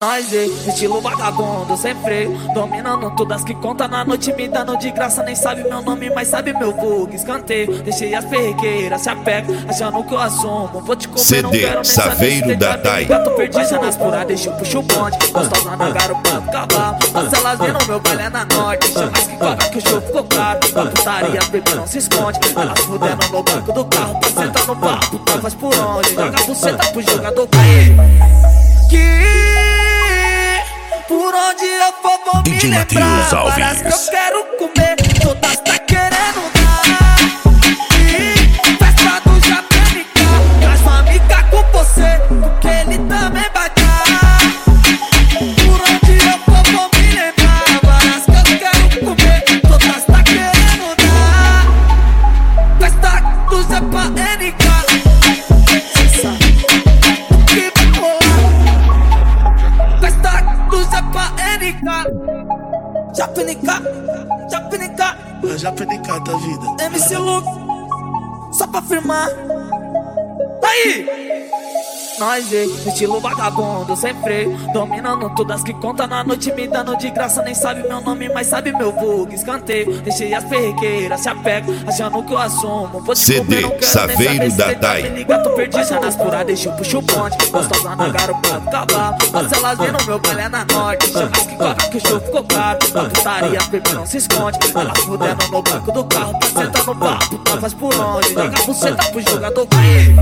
Nós, estilo vagabundo, sem freio, dominando todas que conta na noite, me dando de graça. Nem sabe meu nome, mas sabe meu vulgo. Escanteio, deixei as perrequeiras, se apega, achando que eu assumo. Vou te comer, não quero nem Saveiro da Thay. Tô perdido nas puras, deixa eu puxo o bonde. Gostosa na garupa do cavalo, as elas viram meu baile é na norte. Chama que cobra que o show ficou caro. A putaria, bebê, não se esconde. Elas fudendo no banco do carro, pra sentar no papo, tá faz por onde. Joga a buceta pro jogador cair. Por onde eu for vou me lembrar. Parece que eu quero comer, todas tá querendo dar. E festa do Japénica, traz uma amiga com você, porque ele também vai dar. Por onde eu for vou me lembrar. Parece que eu quero comer, todas tá querendo dar. Festa do Japénica, Japenica da vida. MC Luke, só pra firmar. Aí! Nós, estilo vagabundo, sem freio, dominando todas que conta na noite, me dando de graça. Nem sabe meu nome, mas sabe meu vulgo. Escanteio, deixei as perrequeiras, se apega, achando que eu assumo. Vou te comer, não quero Saveiro da Thay. Me liga, tô perdido nas puras, deixa eu puxo o bonde. Gostosa na garupa do cavalo, as elas viram meu baile é na norte. Chama que cobra que o show ficou caro. A putaria, bebê, não se esconde. Elas fudendo no banco do carro, pra sentar no papo, tá faz por onde. Joga a buceta pro jogador cair.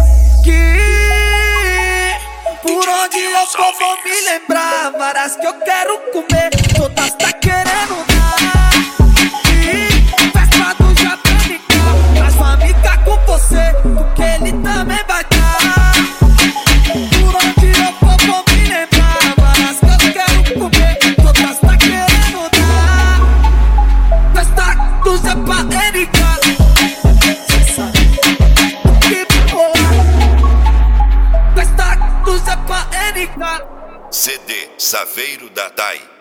Por onde eu for vou me lembrar. Várias que eu quero comer, todas tá querendo dar. E festa do Japénica, traz uma amiga com você, porque ele também vai dar. Por onde eu for vou me lembrar. Várias que eu quero comer, todas tá querendo dar. Festa do Japénica, CD Saveiro da Thay.